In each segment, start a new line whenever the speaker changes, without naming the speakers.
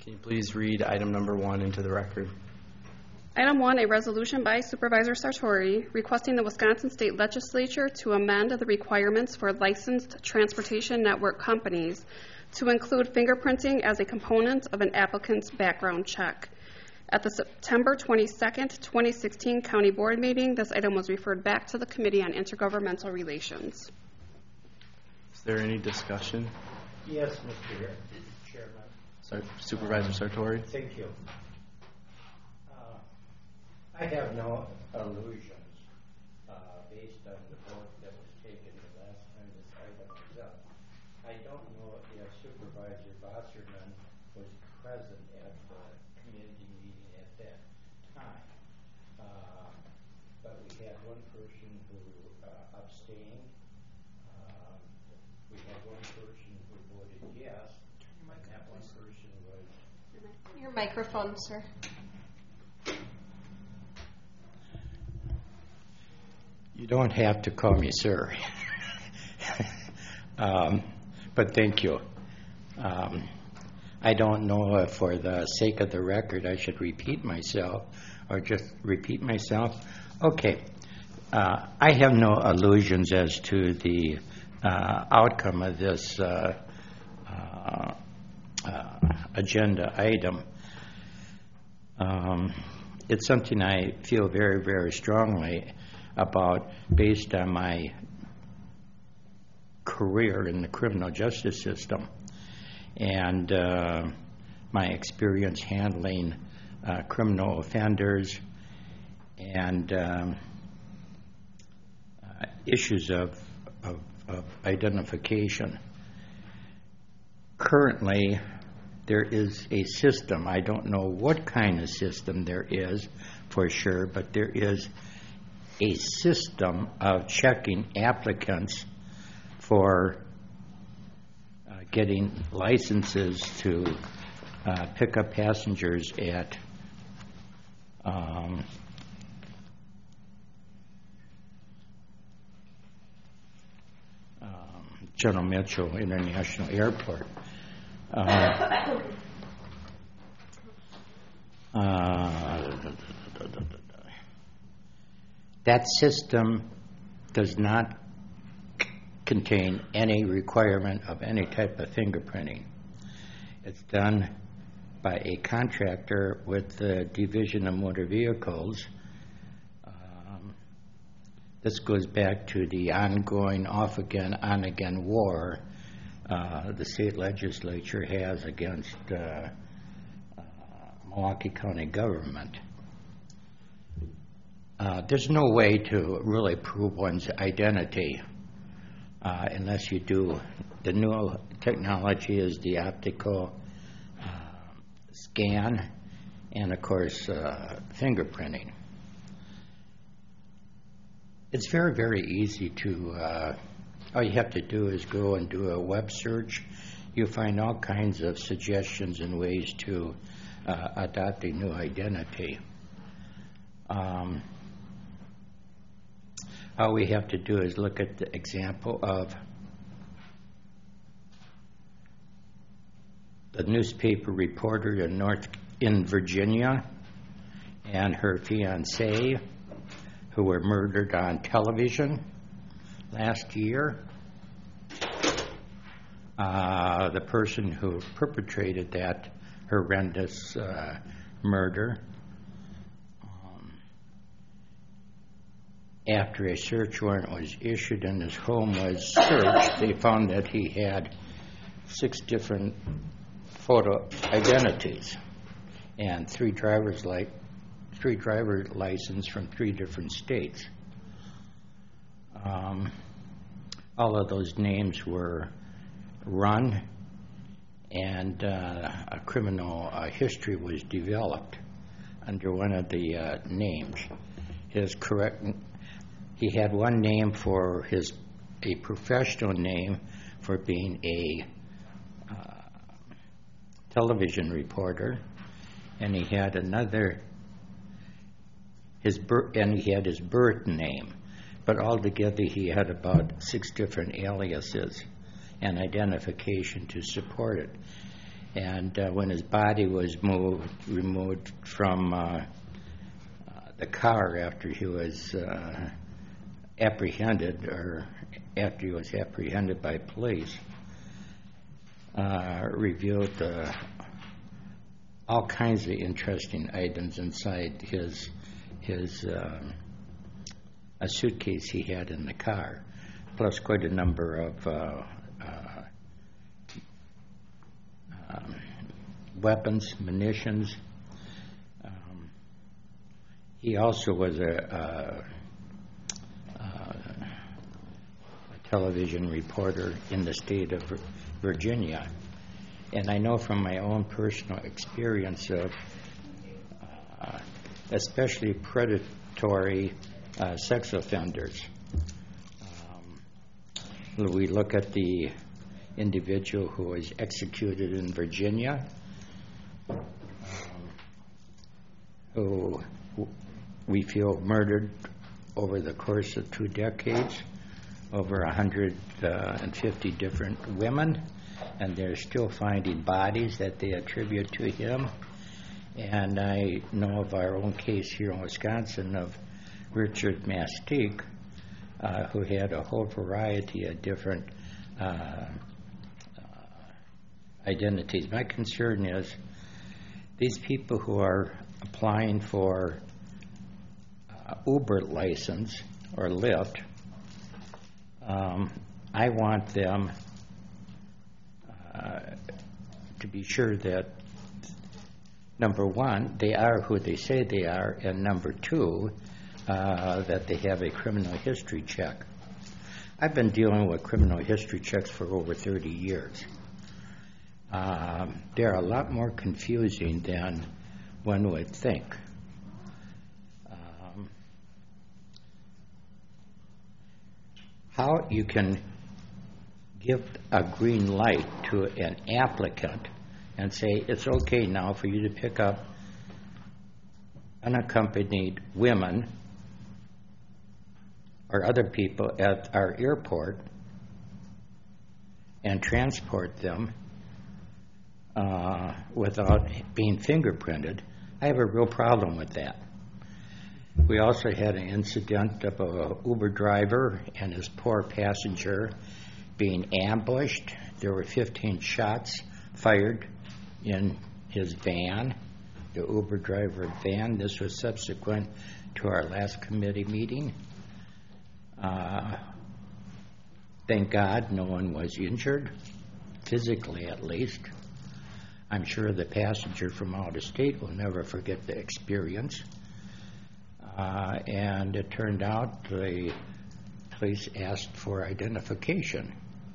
Can you please read item number 1 into the record?
Item 1, a resolution by Supervisor Sartori requesting the Wisconsin State Legislature to amend the requirements for licensed transportation network companies to include fingerprinting as a component of an applicant's background check. At the September 22nd, 2016 County Board meeting, this item was referred back to the Committee on Intergovernmental Relations.
Is there any discussion?
Yes, Mr. Chairman.
Supervisor Sartori?
Thank you. I have no illusions based on the vote that was taken the last time this item was up. I don't know if Supervisor Wasserman was present at the community meeting at that time, but we had one person who abstained. We had one person who voted yes, and that one person was...
Your microphone, sir.
You don't have to call me sir, but thank you. I don't know if for the sake of the record I should repeat myself or just repeat myself. Okay. I have no illusions as to the outcome of this agenda item. It's something I feel very, very strongly about based on my career in the criminal justice system and my experience handling criminal offenders and issues of identification. Currently, there is a system. I don't know what kind of system there is for sure, but there is a system of checking applicants for getting licenses to pick up passengers at General Mitchell International Airport. That system does not contain any requirement of any type of fingerprinting. It's done by a contractor with the Division of Motor Vehicles. This goes back to the ongoing off-again, on-again war the state legislature has against Milwaukee County government. There's no way to really prove one's identity unless you do. The new technology is the optical scan and, of course, fingerprinting. It's very, very easy to, all you have to do is go and do a web search. You'll find all kinds of suggestions and ways to adopt a new identity. All we have to do is look at the example of the newspaper reporter in Virginia and her fiancé who were murdered on television last year. The person who perpetrated that horrendous murder, after a search warrant was issued and his home was searched, they found that he had 6 different photo identities and 3 driver license from 3 different states. All of those names were run, and a criminal history was developed under one of the names. He had one name for a professional name for being a television reporter, and he had another. And he had his birth name, but altogether he had about 6 different aliases and identification to support it. And when his body was removed from the car after he was apprehended, or after he was apprehended by police, revealed all kinds of interesting items inside a suitcase he had in the car, plus quite a number of weapons, munitions. He also was a television reporter in the state of Virginia. And I know from my own personal experience of especially predatory sex offenders. We look at the individual who was executed in Virginia, who we feel murdered over the course of 2 decades, over 150 different women, and they're still finding bodies that they attribute to him. And I know of our own case here in Wisconsin of Richard Mastique, who had a whole variety of different identities. My concern is these people who are applying for Uber license or Lyft, I want them to be sure that, number one, they are who they say they are, and number two, that they have a criminal history check. I've been dealing with criminal history checks for over 30 years. They're a lot more confusing than one would think. How you can give a green light to an applicant and say it's okay now for you to pick up unaccompanied women or other people at our airport and transport them without being fingerprinted. I have a real problem with that. We also had an incident of an Uber driver and his poor passenger being ambushed. There were 15 shots fired in his van, the Uber driver van. This was subsequent to our last committee meeting. Thank God no one was injured, physically at least. I'm sure the passenger from out of state will never forget the experience. And it turned out the police asked for identification.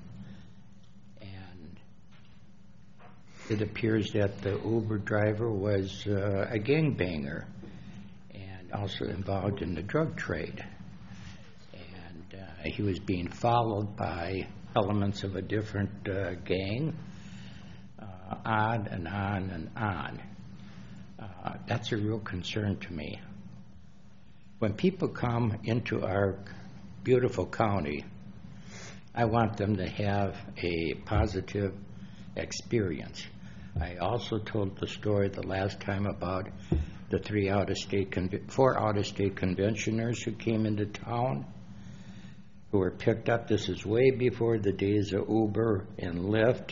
And it appears that the Uber driver was a gangbanger and also involved in the drug trade. And he was being followed by elements of a different gang, on and on and on. That's a real concern to me. When people come into our beautiful county, I want them to have a positive experience. I also told the story the last time about the 4 out-of-state conventioners who came into town, who were picked up. This is way before the days of Uber and Lyft.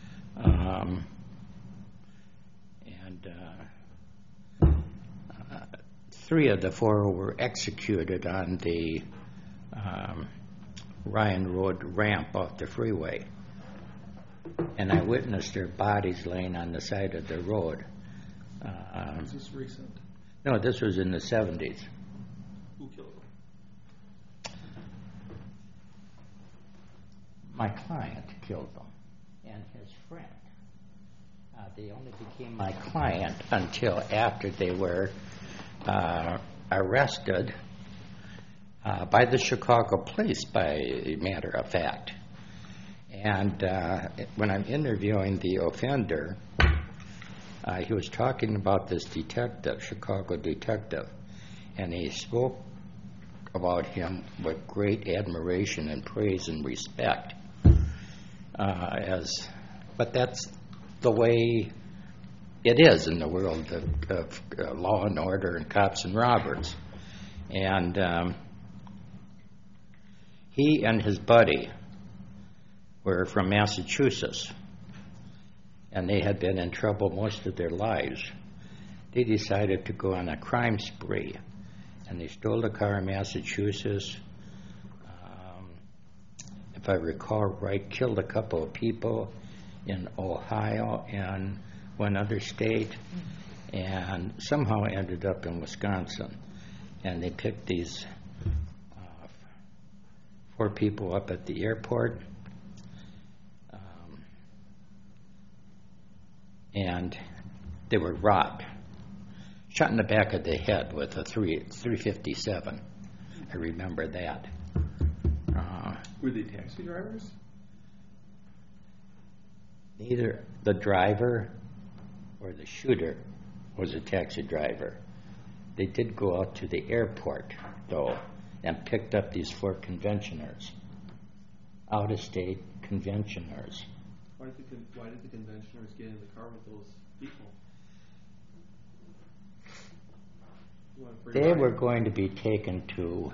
Three of the 4 were executed on the Ryan Road ramp off the freeway. And I witnessed their bodies laying on the side of the road.
Is this recent?
No, this was in the 70s.
Who killed them?
My client killed them, and his friend. They only became my client until after they were arrested by the Chicago police, by matter of fact. And when I'm interviewing the offender, he was talking about this detective, Chicago detective, and he spoke about him with great admiration and praise and respect. But that's the way it is in the world of law and order and cops and robbers. And he and his buddy were from Massachusetts, and they had been in trouble most of their lives. They decided to go on a crime spree, and they stole a car in Massachusetts. If I recall right, killed a couple of people in Ohio and one other state, and somehow ended up in Wisconsin. And they picked these 4 people up at the airport, and they were robbed, shot in the back of the head with a 357. I remember that.
Were they taxi drivers?
Neither the driver or the shooter was a taxi driver. They did go out to the airport, though, and picked up these 4 conventioners, out-of-state conventioners.
Why did the conventioners get in the car with those people?
They were going to be taken to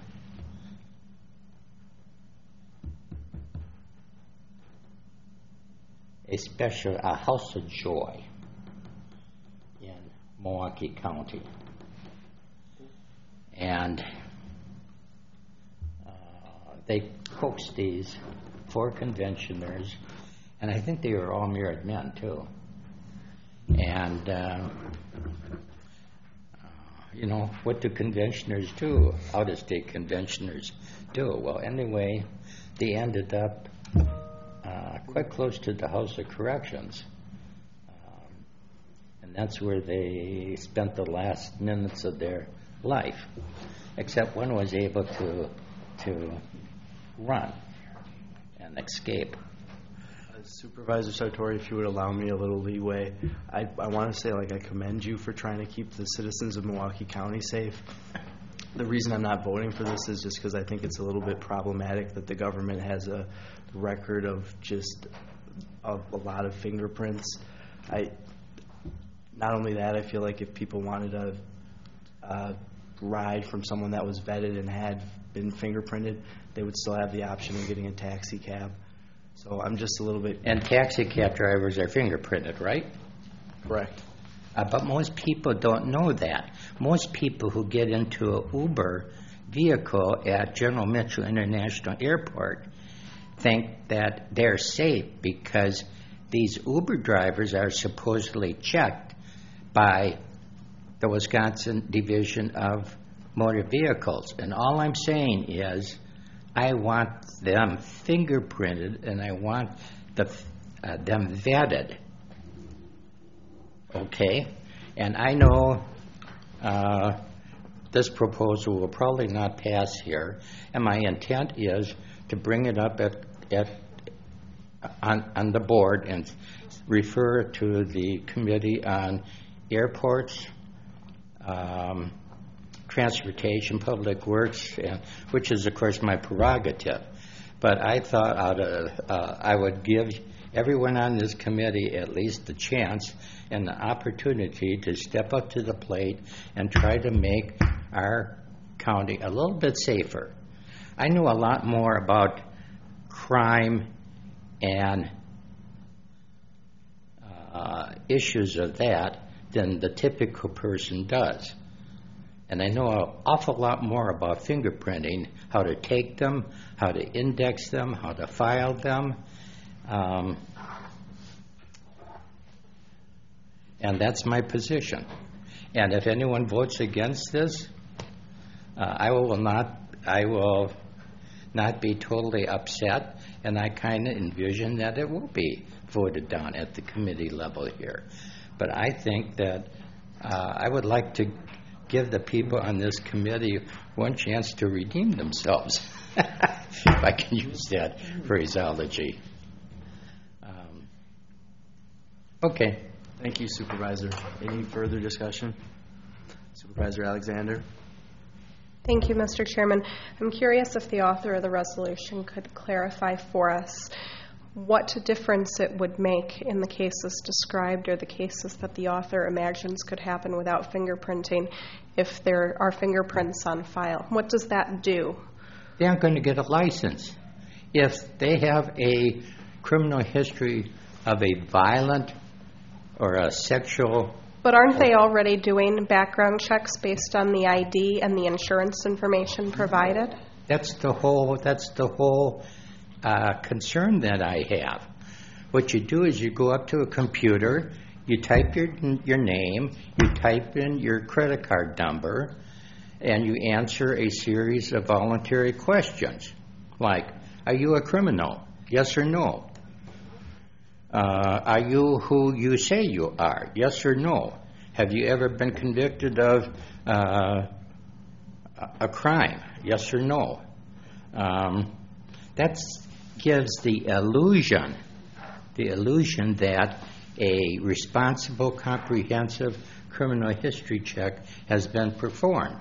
a House of Joy in Milwaukee County. And they coaxed these 4 conventioners, and I think they were all married men, too. And, you know, what do conventioners do? Out-of-state conventioners do? Well, anyway, they ended up quite close to the House of Corrections. And that's where they spent the last minutes of their life, except one was able to run and escape.
Supervisor Sartori, if you would allow me a little leeway, I want to say, I commend you for trying to keep the citizens of Milwaukee County safe. The reason I'm not voting for this is just because I think it's a little bit problematic that the government has a record of a lot of fingerprints. Not only that, I feel like if people wanted a ride from someone that was vetted and had been fingerprinted, they would still have the option of getting a taxi cab. So I'm just a little bit...
And taxi cab drivers are fingerprinted, right?
Correct.
But most people don't know that. Most people who get into an Uber vehicle at General Mitchell International Airport think that they're safe because these Uber drivers are supposedly checked by the Wisconsin Division of Motor Vehicles. And all I'm saying is I want them fingerprinted and I want them vetted. Okay? And I know this proposal will probably not pass here, and my intent is to bring it up on the board and refer to the Committee on Airports, Transportation, Public Works, which is, of course, my prerogative. But I thought I would give everyone on this committee at least the chance and the opportunity to step up to the plate and try to make our county a little bit safer. I know a lot more about crime and issues of that than the typical person does. And I know an awful lot more about fingerprinting, how to take them, how to index them, how to file them. And that's my position. And if anyone votes against this, I will not be totally upset, and I kind of envision that it will be voted down at the committee level here. But I think that I would like to give the people on this committee one chance to redeem themselves, if I can use that phraseology. Okay.
Thank you, Supervisor. Any further discussion? Supervisor Alexander?
Thank you, Mr. Chairman. I'm curious if the author of the resolution could clarify for us what difference it would make in the cases described or the cases that the author imagines could happen without fingerprinting if there are fingerprints on file. What does that do?
They aren't going to get a license. If they have a criminal history of a violent or a sexual...
But aren't they already doing background checks based on the ID and the insurance information provided?
That's the whole concern that I have. What you do is you go up to a computer, you type your name, you type in your credit card number, and you answer a series of voluntary questions, like, are you a criminal? Yes or no? Are you who you say you are? Yes or no? Have you ever been convicted of a crime? Yes or no? That gives the illusion that a responsible, comprehensive criminal history check has been performed.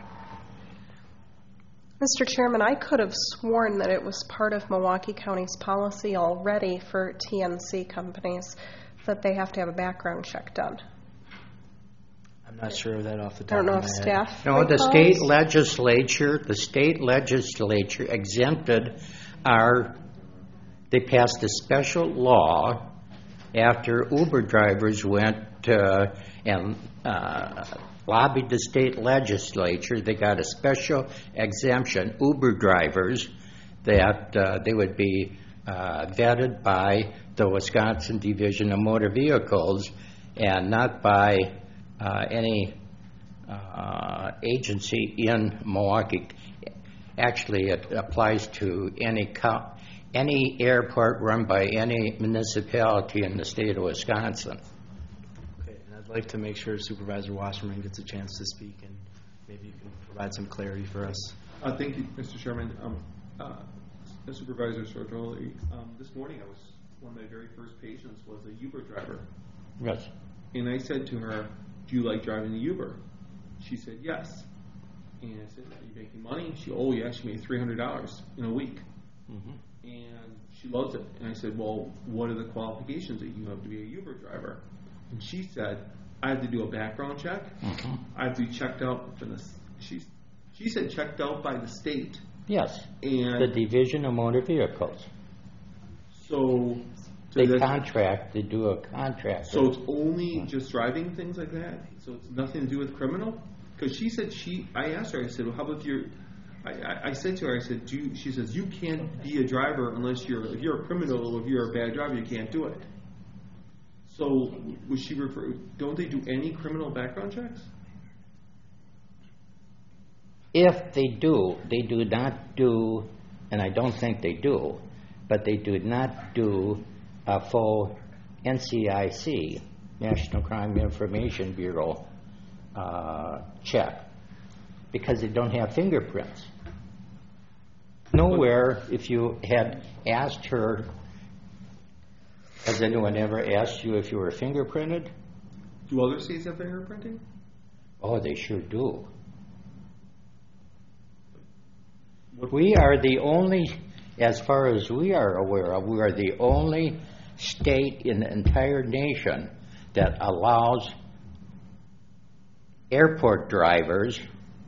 Mr. Chairman, I could have sworn that it was part of Milwaukee County's policy already for TNC companies that they have to have a background check done.
I'm not sure of that off the
I
top
don't know
of
if
my head.
staff
No, the
recalls.
state legislature exempted they passed a special law after Uber drivers went and lobbied the state legislature. They got a special exemption, Uber drivers, that they would be vetted by the Wisconsin Division of Motor Vehicles and not by any agency in Milwaukee. Actually, it applies to any airport run by any municipality in the state of Wisconsin.
Okay, and I'd like to make sure Supervisor Wasserman gets a chance to speak, and maybe you can provide some clarity for us.
Thank you, Mr. Chairman. Supervisor Sartori, this morning one of my very first patients was a Uber driver.
Yes.
And I said to her, do you like driving the Uber? She said, yes. And I said, are you making money? She made $300 in a week.
Mm-hmm.
And she loves it. And I said, well, what are the qualifications that you have to be a Uber driver? And she said, I have to do a background check.
Mm-hmm.
I have to be checked out from she said checked out by the state.
Yes.
And
The Division of Motor Vehicles.
so
They
that's-
contract. They do a contract.
So it's only just driving, things like that? So it's nothing to do with criminal? Because she said I asked her, I said, well, how about I said to her, I said, she says, you can't be a driver unless if you're a criminal, or if you're a bad driver, you can't do it. So was she don't they do any criminal background checks?
If they do not do, and I don't think they do, but they do not do a full NCIC, National Crime Information Bureau, check, because they don't have fingerprints. Nowhere, if you had asked her, has anyone ever asked you if you were fingerprinted?
Do other states have fingerprinting?
Oh, they sure do. We are the only, as far as we are aware of, we are the only state in the entire nation that allows airport drivers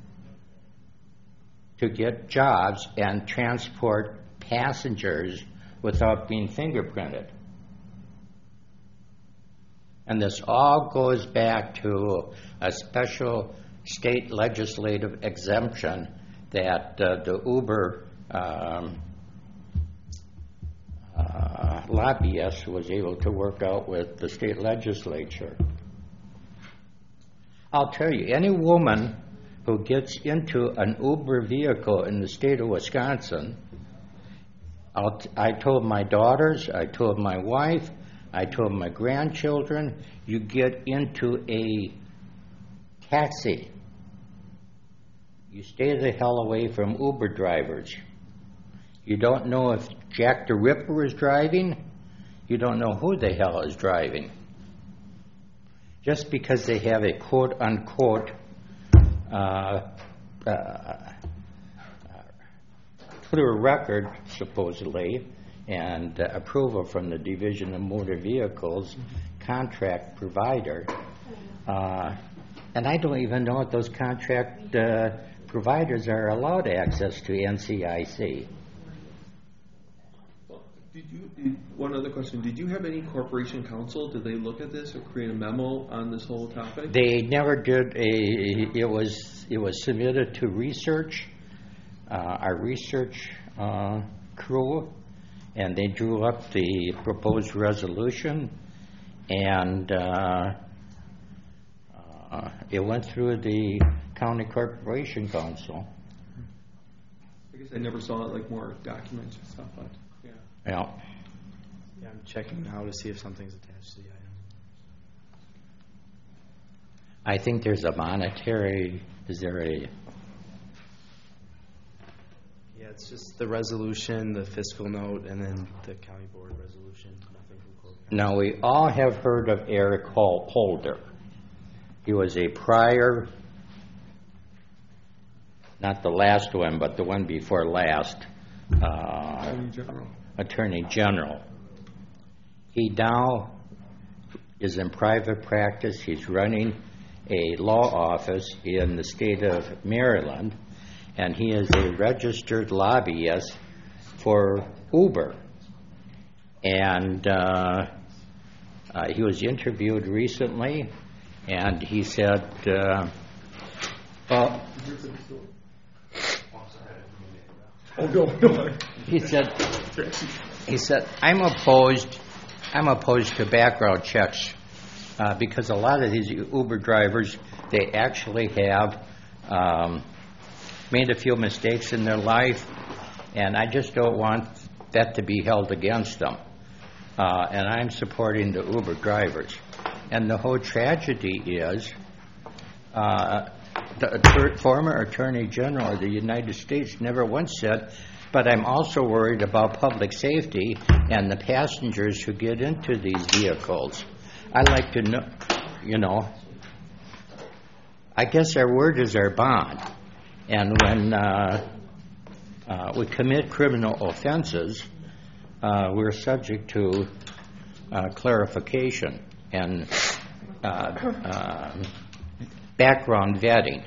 to get jobs and transport passengers without being fingerprinted. And this all goes back to a special state legislative exemption that the Uber lobbyist was able to work out with the state legislature. I'll tell you, any woman who gets into an Uber vehicle in the state of Wisconsin, I told my daughters, I told my wife, I told my grandchildren, you get into a taxi, you stay the hell away from Uber drivers. You don't know if Jack the Ripper is driving. You don't know who the hell is driving. Just because they have a quote-unquote clear record, supposedly, and approval from the Division of Motor Vehicles contract provider. And I don't even know if those contract providers are allowed access to NCIC.
Well, one other question. Did you have any corporation counsel? Did they look at this or create a memo on this whole topic?
They never did. It was submitted to research, our research crew, and they drew up the proposed resolution, and it went through the County Corporation Council.
I guess I never saw it like more documents and stuff, but yeah.
Yeah.
Yeah, I'm checking now to see if something's attached to the item.
I think there's a monetary, is there a,
Yeah, it's just the resolution, the fiscal note, and then the county board resolution. Nothing from Corp County.
now we all have heard of Eric Holder. He was a prior, not the last one, but the one before last,
Attorney General.
Attorney General. He now is in private practice. He's running a law office in the state of Maryland, and he is a registered lobbyist for Uber. And he was interviewed recently, and he said, he said, I'm opposed to background checks because a lot of these Uber drivers, they actually have made a few mistakes in their life, and I just don't want that to be held against them. And I'm supporting the Uber drivers. And the whole tragedy is the former Attorney General of the United States never once said, but I'm also worried about public safety and the passengers who get into these vehicles. I'd like to know, I guess our word is our bond. And when we commit criminal offenses, we're subject to clarification and background vetting.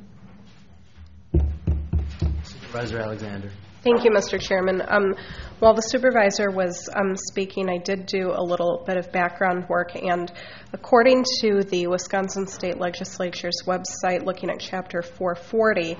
Supervisor Alexander.
Thank you, Mr. Chairman. While the supervisor was speaking, I did do a little bit of background work, and according to the Wisconsin State Legislature's website, looking at Chapter 440,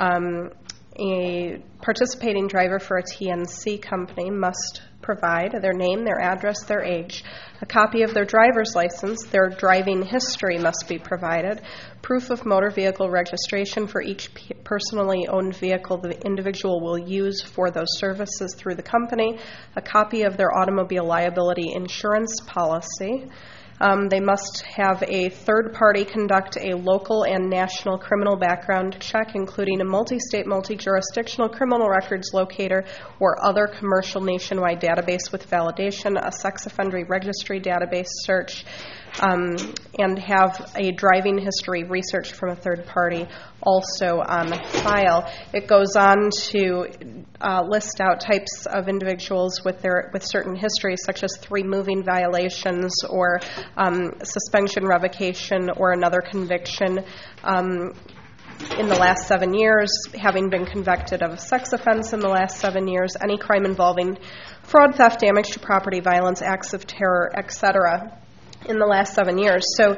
a participating driver for a TNC company must provide their name, their address, their age, a copy of their driver's license, their driving history must be provided, proof of motor vehicle registration for each personally owned vehicle the individual will use for those services through the company, a copy of their automobile liability insurance policy. They must have a third party conduct a local and national criminal background check, including a multi-state, multi-jurisdictional criminal records locator or other commercial nationwide database with validation, a sex offender registry database search, and have a driving history research from a third party also on file. It goes on to list out types of individuals with certain histories, such as 3 moving violations or suspension, revocation, or another conviction in the last 7 years, having been convicted of a sex offense in the last 7 years, any crime involving fraud, theft, damage to property, violence, acts of terror, etc., in the last 7 years. So,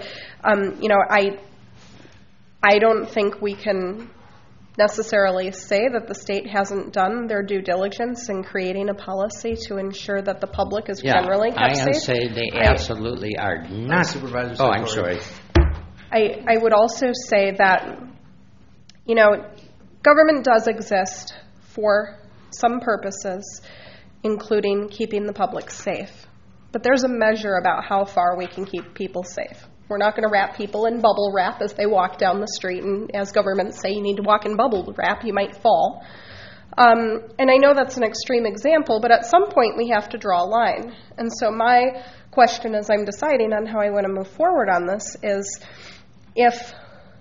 I don't think we can necessarily say that the state hasn't done their due diligence in creating a policy to ensure that the public is generally kept safe.
I say they absolutely are not.
Supervisor
I'm
Sartori.
sorry.
I would also say that, government does exist for some purposes, including keeping the public safe. But there's a measure about how far we can keep people safe. We're not going to wrap people in bubble wrap as they walk down the street, and as governments say, you need to walk in bubble wrap, you might fall. And I know that's an extreme example, but at some point we have to draw a line. And so my question as I'm deciding on how I want to move forward on this is, if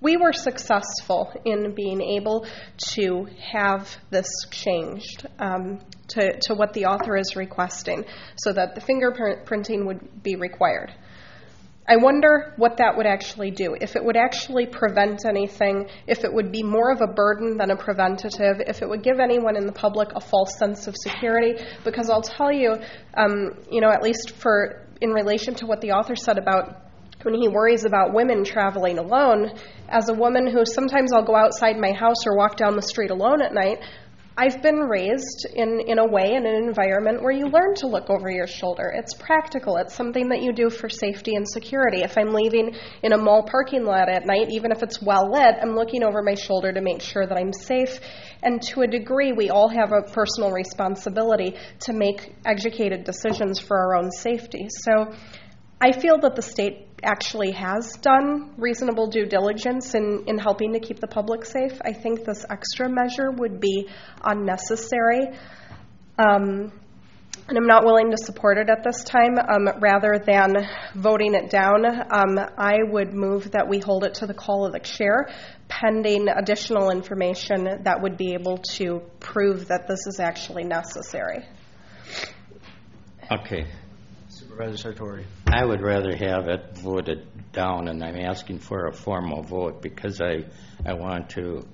we were successful in being able to have this changed to what the author is requesting so that the fingerprinting would be required. I wonder what that would actually do, if it would actually prevent anything, if it would be more of a burden than a preventative, if it would give anyone in the public a false sense of security, because I'll tell you, at least in relation to what the author said about when he worries about women traveling alone, as a woman who sometimes I'll go outside my house or walk down the street alone at night, I've been raised in a way, in an environment where you learn to look over your shoulder. It's practical. It's something that you do for safety and security. If I'm leaving in a mall parking lot at night, even if it's well lit, I'm looking over my shoulder to make sure that I'm safe. And to a degree, we all have a personal responsibility to make educated decisions for our own safety. So I feel that the state actually has done reasonable due diligence in helping to keep the public safe. I think this extra measure would be unnecessary, and I'm not willing to support it at this time. Rather than voting it down, I would move that we hold it to the call of the chair, pending additional information that would be able to prove that this is actually necessary.
Okay.
Supervisor Sartori.
I would rather have it voted down, and I'm asking for a formal vote because I want to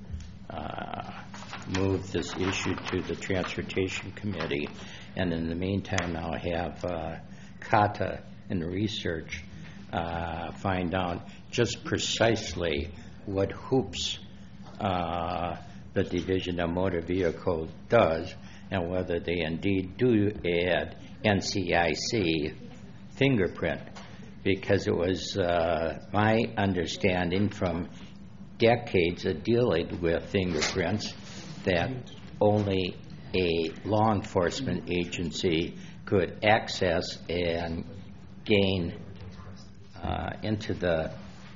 move this issue to the Transportation Committee, and in the meantime I'll have Kata and research find out just precisely what hoops the Division of Motor Vehicle does and whether they indeed do add NCIC fingerprint, because it was my understanding from decades of dealing with fingerprints that only a law enforcement agency could access and gain into the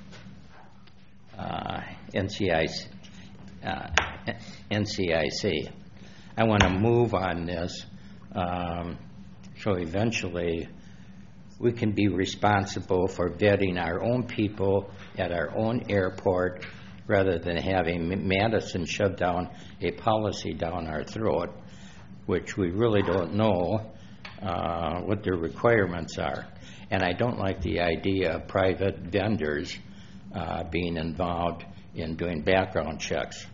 NCIC. I want to move on this so eventually we can be responsible for vetting our own people at our own airport rather than having Madison shove down a policy down our throat, which we really don't know what their requirements are. And I don't like the idea of private vendors being involved in doing background checks.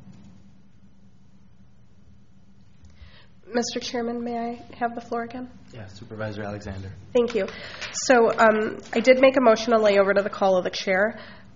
Mr. Chairman, may I have the floor again?
Yeah, Supervisor Alexander.
Thank you. So I did make a motion to lay over to the call of the chair.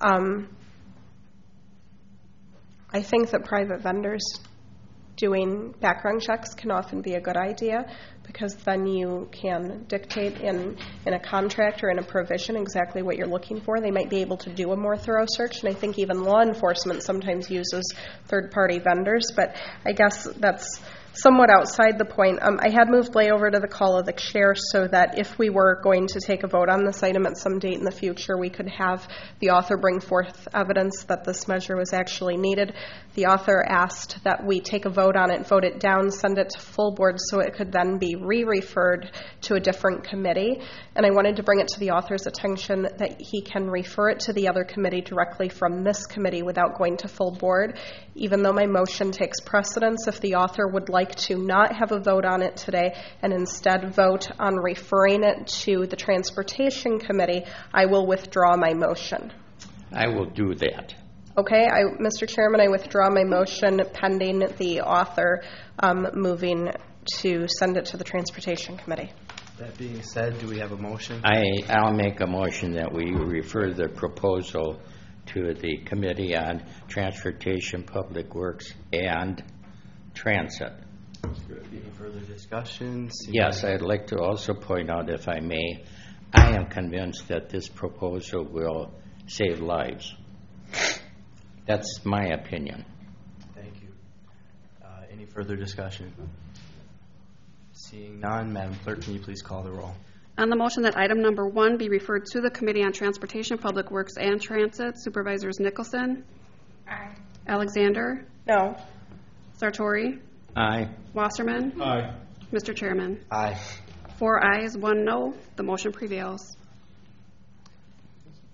I think that private vendors doing background checks can often be a good idea because then you can dictate in a contract or in a provision exactly what you're looking for. They might be able to do a more thorough search, and I think even law enforcement sometimes uses third-party vendors, but I guess that's somewhat outside the point. I had moved layover to the call of the chair so that if we were going to take a vote on this item at some date in the future, we could have the author bring forth evidence that this measure was actually needed. The author asked that we take a vote on it, vote it down, send it to full board so it could then be re-referred to a different committee. And I wanted to bring it to the author's attention that he can refer it to the other committee directly from this committee without going to full board. Even though my motion takes precedence, if the author would like to not have a vote on it today and instead vote on referring it to the Transportation Committee, I will withdraw my motion.
I will do that.
Okay, Mr. Chairman, I withdraw my motion pending the author moving to send it to the Transportation Committee.
That being said, do we have a motion?
I'll make a motion that we refer the proposal to the Committee on Transportation, Public Works, and Transit.
Any further discussion?
Yes, I'd like to also point out, if I may, I am convinced that this proposal will save lives. That's my opinion.
Thank you. Any further discussion? Seeing none, Madam Clerk, can you please call the roll?
On the motion that item number 1 be referred to the Committee on Transportation, Public Works, and Transit, Supervisors Nicholson? Aye. Alexander?
No.
Sartori?
Aye.
Wasserman?
Aye.
Mr. Chairman?
Aye.
4 ayes, 1 no. The motion prevails.